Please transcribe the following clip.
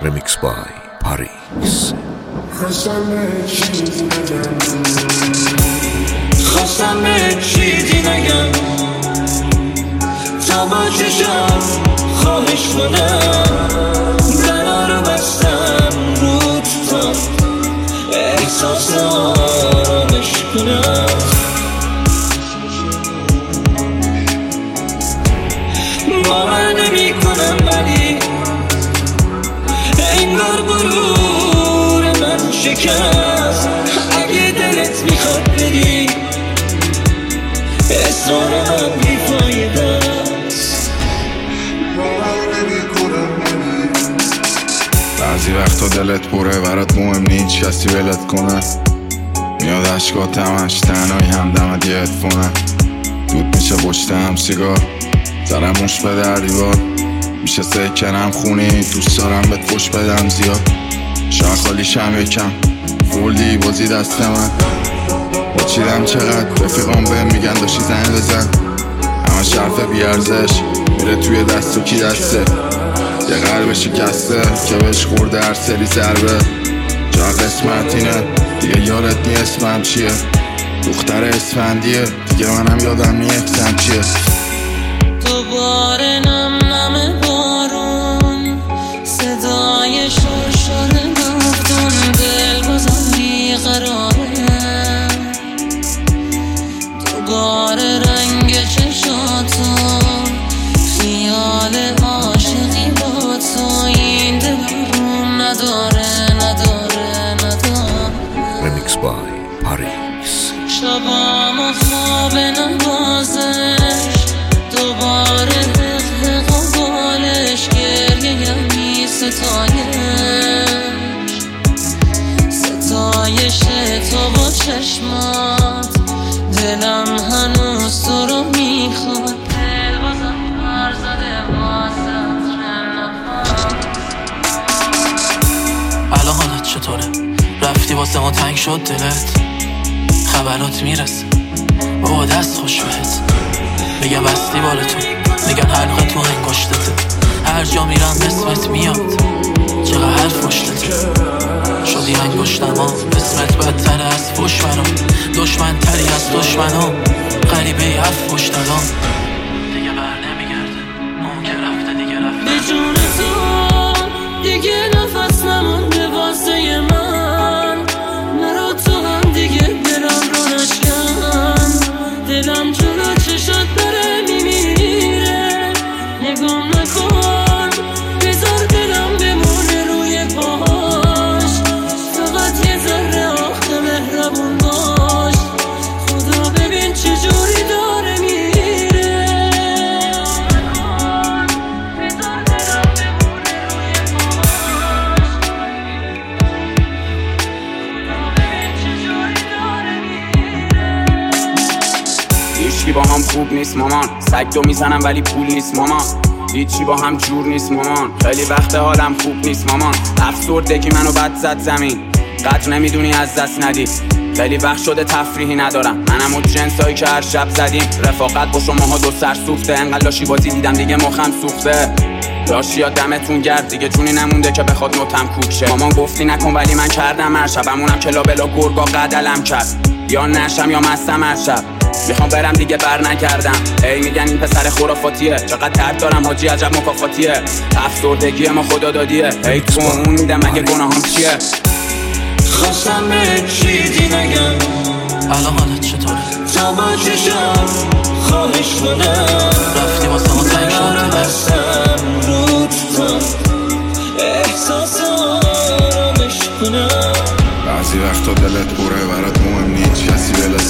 Remix by Paris. خواستم به چیزی نگم تا با چشم خواهش کنم درا رو بستم رود تا احساس آرامش کنم باور نمی کنم ولی انگار غرور من شکست اگه دلت میخواد بری اصرار من بیفایده است بعضی وقتا دلت پره برات مهم نیست کسی ولت کنه میاد عشقات همش تنهایی همدمت یه هدفونه دود میشه پشتم سیگار زرموش به در دیوار میشه سکنم خونی دوست دارم بهت فوش بدم زیاد شاید خالیشم یکم فولدی بازی دست من با چیدم چقدر رفیقام بهم میگن داشتی زنگ بزن همه شرف بیارزش میره توی دست و کی دسته یه قلب شکسته که بهش خورده هر سری ضربه جا قسمت اینه دیگه یادت نی اسمم چیه دختر اسفندیه دیگه منم یادم نی اکسم چیه دوباره نم نم بارون صدای شرشر گفتون دل بازم بیقراره دوباره رنگ چشاتون خیال عاشقی با تو این دلم نداره Remix by Paris. شبام و خواب نبازش دوباره حق و بالش گریه یعنی ستایش تو با چشمات دلم هنوز تو رو میخواد دل بازم برزده واسه الان حالت چطوره؟ رفتی واسه ما تنگ شد دلت خبرات میرسه بابا دست خوش بهت میگم بستی بالتون میگن حلقه تو انگشتته هر جا میرم اسمت میاد چقدر حرف پشتته شدی انگشتما اسمت بدتر از فش برام دشمن تری از دشمنام غریبه حرف پشتلام دیگه بر نمیگرده اون که رفته دیگه رفته به جون تو دیگه نفس نمونده واسه من مرا تو هم دیگه دلم رو نشکن دلم جلو چشات داره میمیره نگام نکن بذار دلم بمونه روی پاهاش فقط یه ذره آخه مهربون باش خدا ببین چجوری داره میره بذار دلم بمونه روی پاهاش خدا ببین چجوری داره میره هیچکی با هم خوب نیست مامان سگ دو میزنم ولی پول نیست مامان هیچی با هم جور نیست مامان خیلی وقت حالم خوب نیست مامان افسردگی منو بد زد زمین قدر نمیدونی از دست ندی خیلی وقت شده تفریحی ندارم منم و جنسایی که هر شب زدیم رفاقت با شماها دو سر سوخته انقدر لاشی بازی دیدم دیگه مخم سوخته لاشیا دمتون گرد دیگه جونی نمونده که بخواد نوتم کوک شه مامان گفتی نکن ولی من کردم هر شبمونم کلا بلا گرگا قدلم کرد یا نشم یا مستم هر شب میخوام برم دیگه بر نکردم ای میگن این پسر خرافاتیه چقدر درد دارم حاجی عجب مکافاتیه افسردگی ما خدا دادیه ای تو اون میدم مگه گناهام چیه خواستم به چیزی نگم الان حالت چطوره؟ تا با چشم خواهش کنم رفتی واسه ما تنگ شد بستم رود تا احساس آرامش کنم بعضی وقتا دلت پره برات مهم نیست کسی ولت